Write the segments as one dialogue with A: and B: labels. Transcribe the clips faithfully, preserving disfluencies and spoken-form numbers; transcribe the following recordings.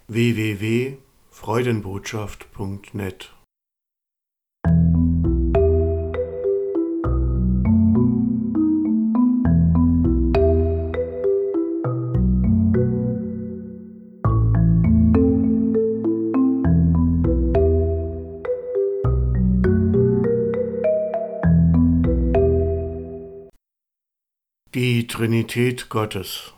A: w w w punkt freudenbotschaft punkt net. Die Trinität Gottes.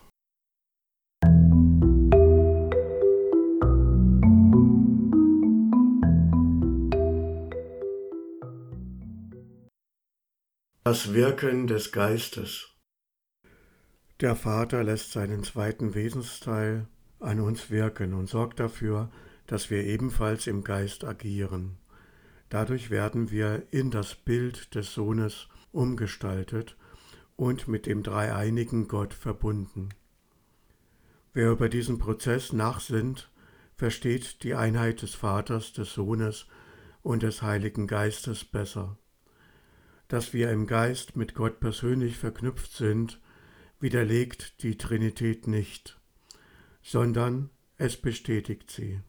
A: Das Wirken des Geistes. Der Vater lässt seinen zweiten Wesensteil an uns wirken und sorgt dafür, dass wir ebenfalls im Geist agieren. Dadurch werden wir in das Bild des Sohnes umgestaltet und mit dem dreieinigen Gott verbunden. Wer über diesen Prozess nachsinnt, versteht die Einheit des Vaters, des Sohnes und des Heiligen Geistes besser. Dass wir im Geist mit Gott persönlich verknüpft sind, widerlegt die Trinität nicht, sondern es bestätigt sie.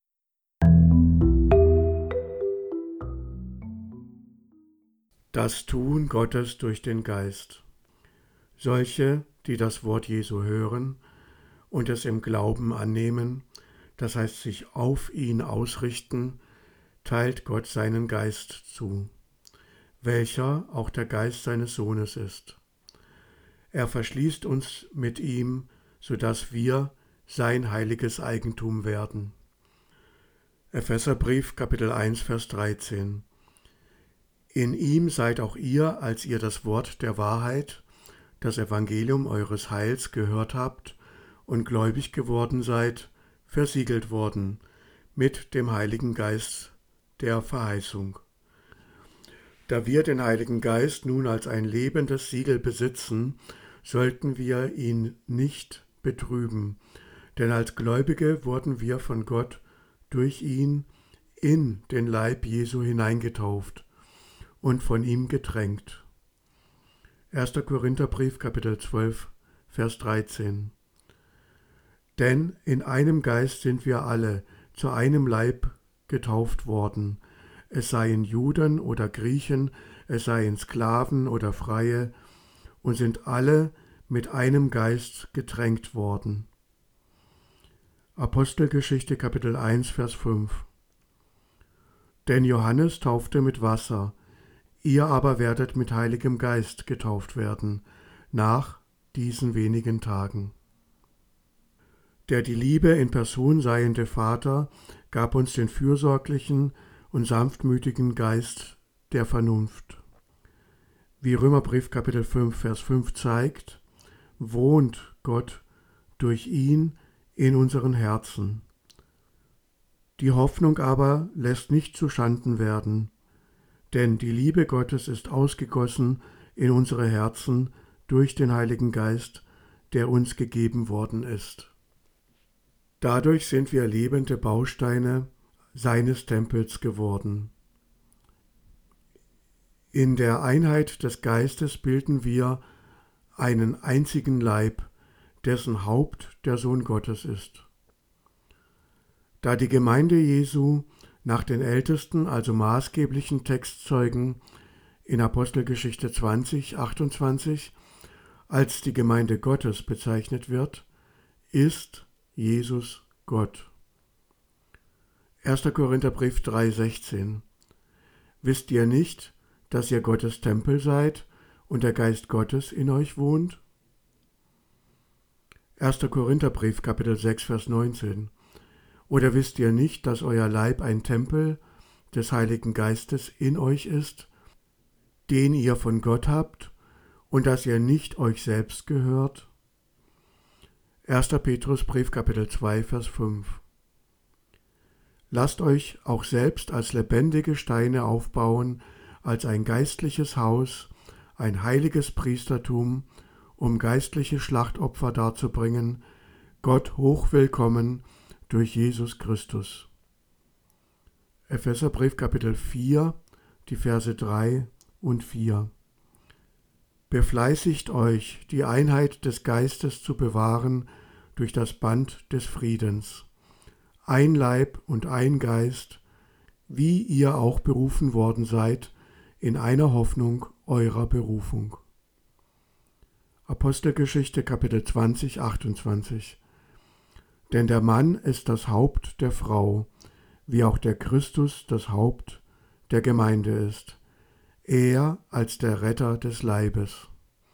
A: Das Tun Gottes durch den Geist. Solche, die das Wort Jesu hören und es im Glauben annehmen, das heißt sich auf ihn ausrichten, teilt Gott seinen Geist zu, welcher auch der Geist seines Sohnes ist. Er verschließt uns mit ihm, sodass wir sein heiliges Eigentum werden. Epheserbrief, Kapitel eins, Vers dreizehn. In ihm seid auch ihr, als ihr das Wort der Wahrheit, das Evangelium eures Heils gehört habt und gläubig geworden seid, versiegelt worden mit dem Heiligen Geist der Verheißung. Da wir den Heiligen Geist nun als ein lebendes Siegel besitzen, sollten wir ihn nicht betrüben, denn als Gläubige wurden wir von Gott durch ihn in den Leib Jesu hineingetauft und von ihm getränkt. erster Korintherbrief, Kapitel zwölf, Vers dreizehn. Denn in einem Geist sind wir alle zu einem Leib getauft worden, es seien Juden oder Griechen, es seien Sklaven oder Freie, und sind alle mit einem Geist getränkt worden. Apostelgeschichte Kapitel eins, Vers fünf. Denn Johannes taufte mit Wasser, ihr aber werdet mit Heiligem Geist getauft werden, nach diesen wenigen Tagen. Der die Liebe in Person seiende Vater gab uns den fürsorglichen und sanftmütigen Geist der Vernunft. Wie Römerbrief Kapitel fünf, Vers fünf zeigt, wohnt Gott durch ihn in unseren Herzen. Die Hoffnung aber lässt nicht zuschanden werden, denn die Liebe Gottes ist ausgegossen in unsere Herzen durch den Heiligen Geist, der uns gegeben worden ist. Dadurch sind wir lebende Bausteine seines Tempels geworden. In der Einheit des Geistes bilden wir einen einzigen Leib, dessen Haupt der Sohn Gottes ist. Da die Gemeinde Jesu nach den ältesten, also maßgeblichen Textzeugen in Apostelgeschichte zwanzig, achtundzwanzig als die Gemeinde Gottes bezeichnet wird, ist Jesus Gott. erster Korintherbrief drei, sechzehn. Wisst ihr nicht, dass ihr Gottes Tempel seid und der Geist Gottes in euch wohnt? erster Korintherbrief, Kapitel sechs, Vers neunzehn. Oder wisst ihr nicht, dass euer Leib ein Tempel des Heiligen Geistes in euch ist, den ihr von Gott habt, und dass ihr nicht euch selbst gehört? erster Petrusbrief, Kapitel zwei, Vers fünf. Lasst euch auch selbst als lebendige Steine aufbauen, als ein geistliches Haus, ein heiliges Priestertum, um geistliche Schlachtopfer darzubringen, Gott hochwillkommen durch Jesus Christus. Epheserbrief Kapitel vier, die Verse drei und vier. Befleißigt euch, die Einheit des Geistes zu bewahren durch das Band des Friedens. ein Leib und ein Geist, wie ihr auch berufen worden seid, in einer Hoffnung eurer Berufung. Apostelgeschichte Kapitel zwanzig, achtundzwanzig. Denn der Mann ist das Haupt der Frau, wie auch der Christus das Haupt der Gemeinde ist, er als der Retter des Leibes.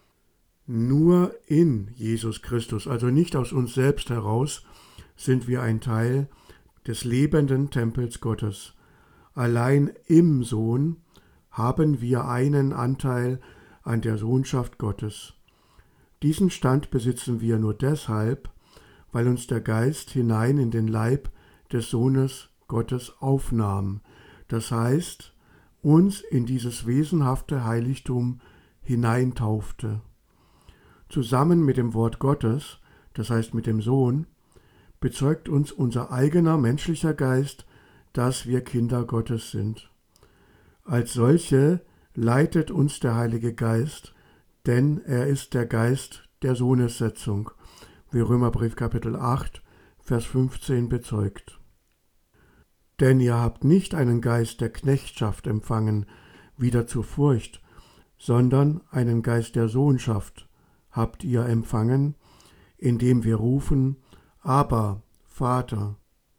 A: Nur in Jesus Christus, also nicht aus uns selbst heraus, sind wir ein Teil des lebenden Tempels Gottes. Allein im Sohn haben wir einen Anteil an der Sohnschaft Gottes. Diesen Stand besitzen wir nur deshalb, weil uns der Geist hinein in den Leib des Sohnes Gottes aufnahm, das heißt, uns in dieses wesenhafte Heiligtum hineintaufte. Zusammen mit dem Wort Gottes, das heißt mit dem Sohn, bezeugt uns unser eigener menschlicher Geist, dass wir Kinder Gottes sind. Als solche leitet uns der Heilige Geist, denn er ist der Geist der Sohnessetzung, wie Römerbrief Kapitel acht, Vers fünfzehn bezeugt. Denn ihr habt nicht einen Geist der Knechtschaft empfangen, wieder zur Furcht, sondern einen Geist der Sohnschaft habt ihr empfangen, indem wir rufen, Abba, Vater.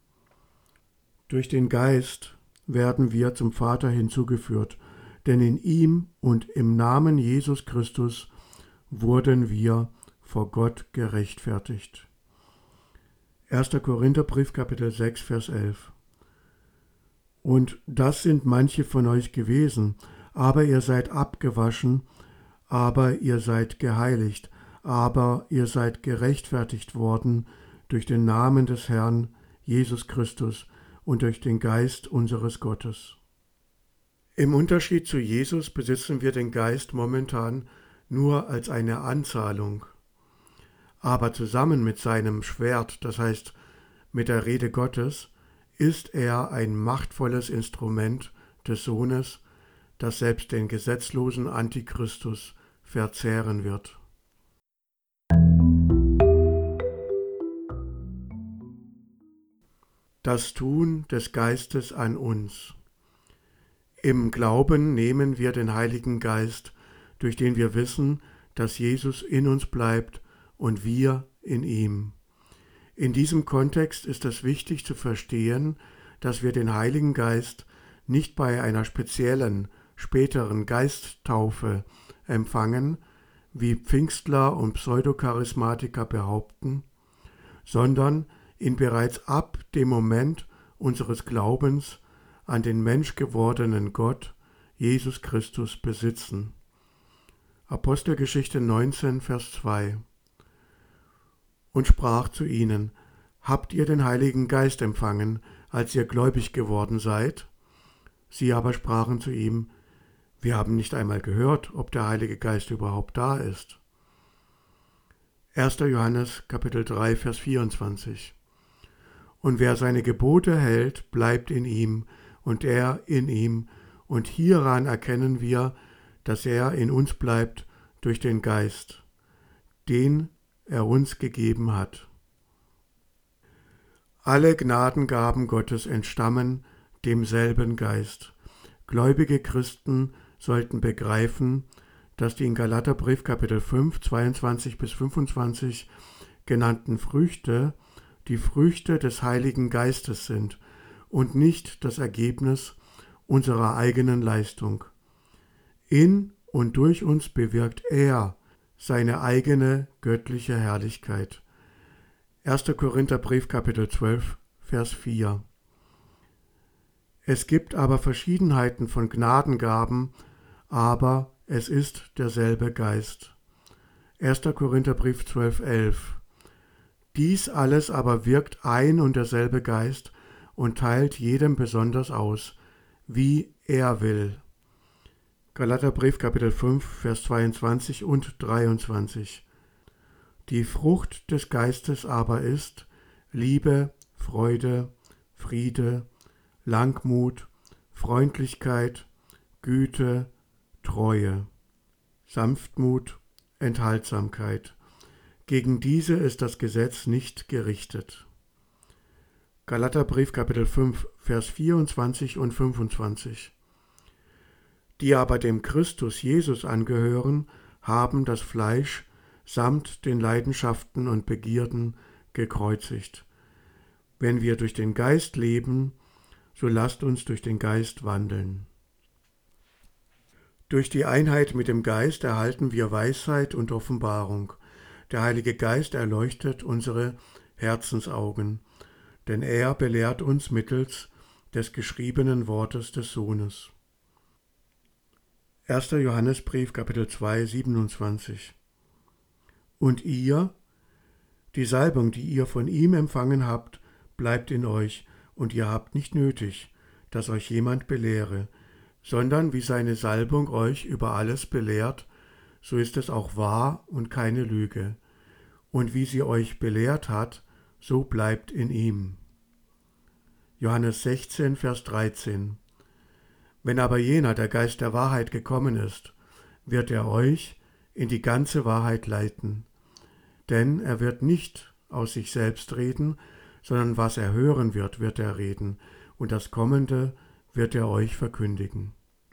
A: Durch den Geist werden wir zum Vater hinzugeführt, denn in ihm und im Namen Jesus Christus wurden wir vor Gott gerechtfertigt. erster Korintherbrief, Kapitel sechs, Vers elf. Und das sind manche von euch gewesen, aber ihr seid abgewaschen, aber ihr seid geheiligt, aber ihr seid gerechtfertigt worden durch den Namen des Herrn Jesus Christus und durch den Geist unseres Gottes. Im Unterschied zu Jesus besitzen wir den Geist momentan nur als eine Anzahlung. Aber zusammen mit seinem Schwert, das heißt mit der Rede Gottes, ist er ein machtvolles Instrument des Sohnes, das selbst den gesetzlosen Antichristus verzehren wird. Das Tun des Geistes an uns. Im Glauben nehmen wir den Heiligen Geist, durch den wir wissen, dass Jesus in uns bleibt und wir in ihm. In diesem Kontext ist es wichtig zu verstehen, dass wir den Heiligen Geist nicht bei einer speziellen, späteren Geisttaufe empfangen, wie Pfingstler und Pseudocharismatiker behaupten, sondern ihn bereits ab dem Moment unseres Glaubens an den menschgewordenen Gott, Jesus Christus, besitzen. Apostelgeschichte neunzehn, Vers zwei. Und sprach zu ihnen, habt ihr den Heiligen Geist empfangen, als ihr gläubig geworden seid? Sie aber sprachen zu ihm, wir haben nicht einmal gehört, ob der Heilige Geist überhaupt da ist. erster Johannes Kapitel drei, Vers vierundzwanzig. Und wer seine Gebote hält, bleibt in ihm, und er in ihm, und hieran erkennen wir, dass er in uns bleibt durch den Geist, den er uns gegeben hat. Alle Gnadengaben Gottes entstammen demselben Geist. Gläubige Christen sollten begreifen, dass die in Galaterbrief Kapitel fünf, zweiundzwanzig bis fünfundzwanzig genannten Früchte die Früchte des Heiligen Geistes sind und nicht das Ergebnis unserer eigenen Leistung. In und durch uns bewirkt er seine eigene göttliche Herrlichkeit. erster Korintherbrief Kapitel zwölf, Vers vier. Es gibt aber Verschiedenheiten von Gnadengaben, aber es ist derselbe Geist. erster Korintherbrief zwölf, elf. Dies alles aber wirkt ein und derselbe Geist und teilt jedem besonders aus, wie er will. Galaterbrief Kapitel fünf, Vers zweiundzwanzig und dreiundzwanzig. Die Frucht des Geistes aber ist Liebe, Freude, Friede, Langmut, Freundlichkeit, Güte, Treue, Sanftmut, Enthaltsamkeit. Gegen diese ist das Gesetz nicht gerichtet. Galaterbrief Kapitel fünf, Vers vierundzwanzig und fünfundzwanzig. Die aber dem Christus Jesus angehören, haben das Fleisch samt den Leidenschaften und Begierden gekreuzigt. Wenn wir durch den Geist leben, so lasst uns durch den Geist wandeln. Durch die Einheit mit dem Geist erhalten wir Weisheit und Offenbarung. Der Heilige Geist erleuchtet unsere Herzensaugen, denn er belehrt uns mittels des geschriebenen Wortes des Sohnes. erster Johannesbrief, Kapitel zwei, siebenundzwanzig. Und ihr, die Salbung, die ihr von ihm empfangen habt, bleibt in euch, und ihr habt nicht nötig, dass euch jemand belehre, sondern wie seine Salbung euch über alles belehrt, so ist es auch wahr und keine Lüge. Und wie sie euch belehrt hat, so bleibt in ihm. Johannes sechzehn, Vers dreizehn. Wenn aber jener, der Geist der Wahrheit, gekommen ist, wird er euch in die ganze Wahrheit leiten. Denn er wird nicht aus sich selbst reden, sondern was er hören wird, wird er reden, und das Kommende wird er euch verkündigen.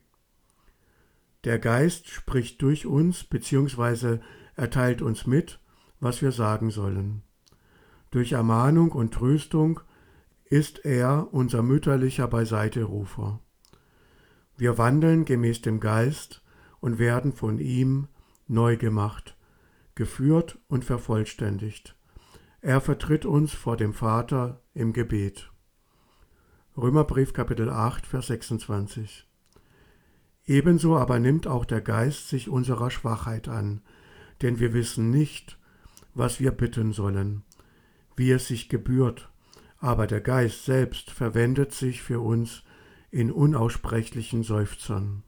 A: Der Geist spricht durch uns, beziehungsweise erteilt uns mit, was wir sagen sollen. Durch Ermahnung und Tröstung ist er unser mütterlicher Beiseiterufer. Wir wandeln gemäß dem Geist und werden von ihm neu gemacht, geführt und vervollständigt. Er vertritt uns vor dem Vater im Gebet. Römerbrief Kapitel acht, Vers sechsundzwanzig. Ebenso aber nimmt auch der Geist sich unserer Schwachheit an, denn wir wissen nicht, was wir bitten sollen, wie es sich gebührt, aber der Geist selbst verwendet sich für uns in unaussprechlichen Seufzern.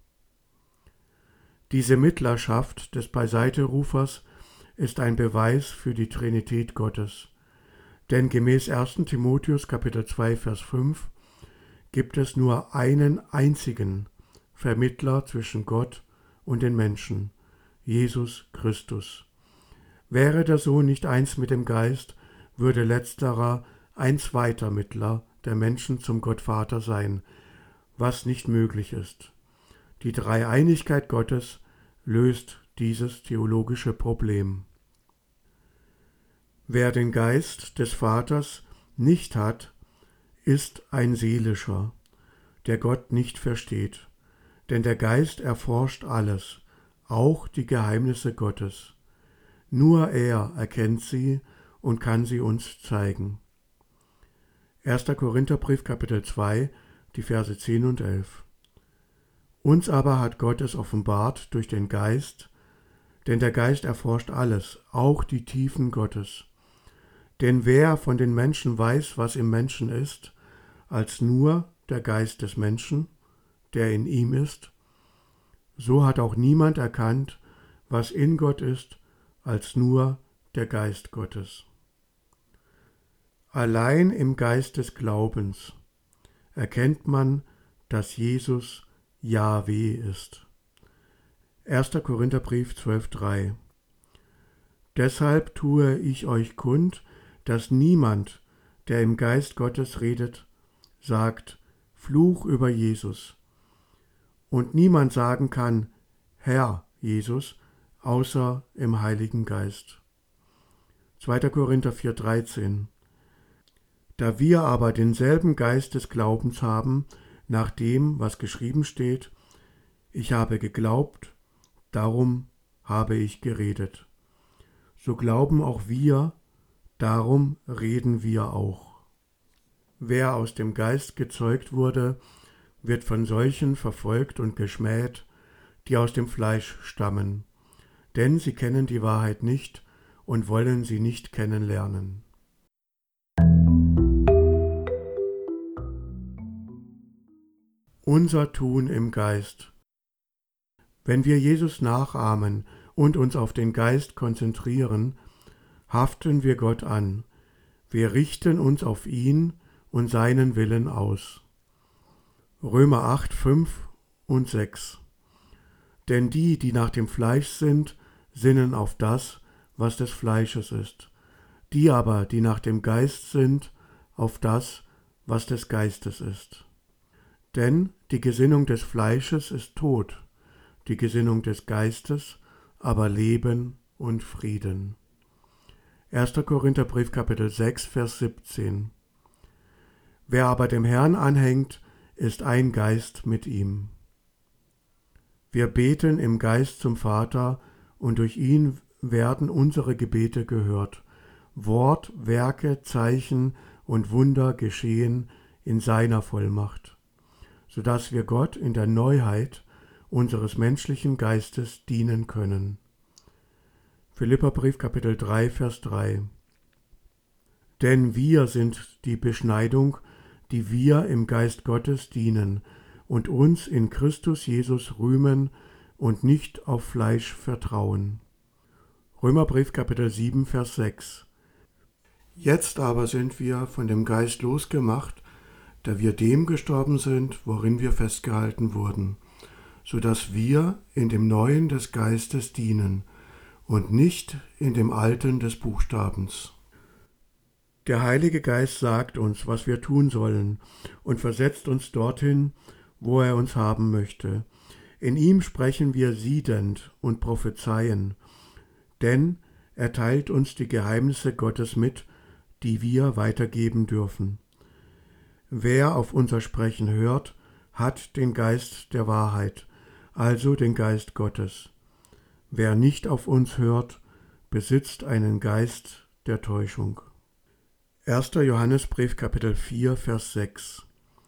A: Diese Mittlerschaft des Beiseiterufers ist ein Beweis für die Trinität Gottes, denn gemäß erster Timotheus Kapitel zwei, Vers fünf gibt es nur einen einzigen Vermittler zwischen Gott und den Menschen, Jesus Christus. Wäre der Sohn nicht eins mit dem Geist, würde letzterer ein zweiter Mittler der Menschen zum Gottvater sein, was nicht möglich ist. Die Dreieinigkeit Gottes löst dieses theologische Problem. Wer den Geist des Vaters nicht hat, ist ein seelischer, der Gott nicht versteht. Denn der Geist erforscht alles, auch die Geheimnisse Gottes. Nur er erkennt sie und kann sie uns zeigen. erster Korintherbrief Kapitel zwei, die Verse zehn und elf. Uns aber hat Gott es offenbart durch den Geist, denn der Geist erforscht alles, auch die Tiefen Gottes. Denn wer von den Menschen weiß, was im Menschen ist, als nur der Geist des Menschen, der in ihm ist? So hat auch niemand erkannt, was in Gott ist, als nur der Geist Gottes. Allein im Geist des Glaubens erkennt man, dass Jesus Jahwe ist. erster Korintherbrief zwölf, drei. Deshalb tue ich euch kund, dass niemand, der im Geist Gottes redet, sagt, Fluch über Jesus. Und niemand sagen kann, Herr Jesus, außer im Heiligen Geist. zweiter Korinther vier, dreizehn. Da wir aber denselben Geist des Glaubens haben, nach dem, was geschrieben steht, ich habe geglaubt, darum habe ich geredet. So glauben auch wir, darum reden wir auch. Wer aus dem Geist gezeugt wurde, wird von solchen verfolgt und geschmäht, die aus dem Fleisch stammen, denn sie kennen die Wahrheit nicht und wollen sie nicht kennenlernen. Unser Tun im Geist. Wenn wir Jesus nachahmen und uns auf den Geist konzentrieren, haften wir Gott an. Wir richten uns auf ihn und seinen Willen aus. Römer acht, fünf und sechs. Denn die, die nach dem Fleisch sind, sinnen auf das, was des Fleisches ist. Die aber, die nach dem Geist sind, auf das, was des Geistes ist. Denn die Gesinnung des Fleisches ist Tod, die Gesinnung des Geistes aber Leben und Frieden. erster Korintherbrief Kapitel sechs, Vers siebzehn. Wer aber dem Herrn anhängt, ist ein Geist mit ihm. Wir beten im Geist zum Vater und durch ihn werden unsere Gebete gehört. Wort, Werke, Zeichen und Wunder geschehen in seiner Vollmacht, sodass wir Gott in der Neuheit unseres menschlichen Geistes dienen können. Philipperbrief Kapitel drei, Vers drei. Denn wir sind die Beschneidung, die wir im Geist Gottes dienen und uns in Christus Jesus rühmen und nicht auf Fleisch vertrauen. Römerbrief Kapitel sieben, Vers sechs. Jetzt aber sind wir von dem Geist losgemacht, da wir dem gestorben sind, worin wir festgehalten wurden, so dass wir in dem Neuen des Geistes dienen und nicht in dem Alten des Buchstabens. Der Heilige Geist sagt uns, was wir tun sollen und versetzt uns dorthin, wo er uns haben möchte. In ihm sprechen wir siedend und prophezeien, denn er teilt uns die Geheimnisse Gottes mit, die wir weitergeben dürfen. Wer auf unser Sprechen hört, hat den Geist der Wahrheit, also den Geist Gottes. Wer nicht auf uns hört, besitzt einen Geist der Täuschung. erster Johannesbrief Kapitel vier, Vers sechs.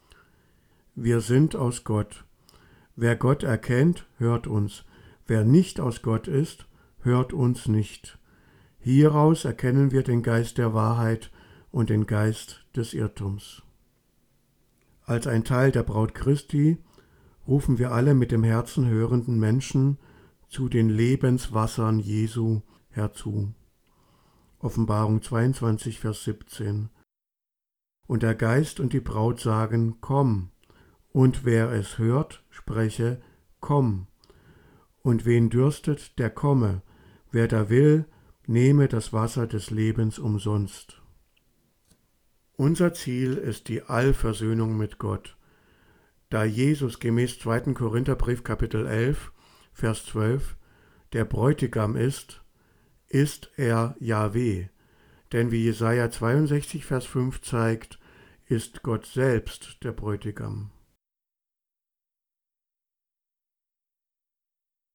A: Wir sind aus Gott. Wer Gott erkennt, hört uns. Wer nicht aus Gott ist, hört uns nicht. Hieraus erkennen wir den Geist der Wahrheit und den Geist des Irrtums. Als ein Teil der Braut Christi rufen wir alle mit dem Herzen hörenden Menschen zu den Lebenswassern Jesu herzu. Offenbarung zweiundzwanzig, Vers siebzehn. Und der Geist und die Braut sagen, komm, und wer es hört, spreche, komm. Und wen dürstet, der komme, wer da will, nehme das Wasser des Lebens umsonst. Unser Ziel ist die Allversöhnung mit Gott. Da Jesus gemäß zweiter Korintherbrief Kapitel elf, Vers zwölf, der Bräutigam ist, ist er Jahwe, denn wie Jesaja zweiundsechzig, Vers fünf zeigt, ist Gott selbst der Bräutigam.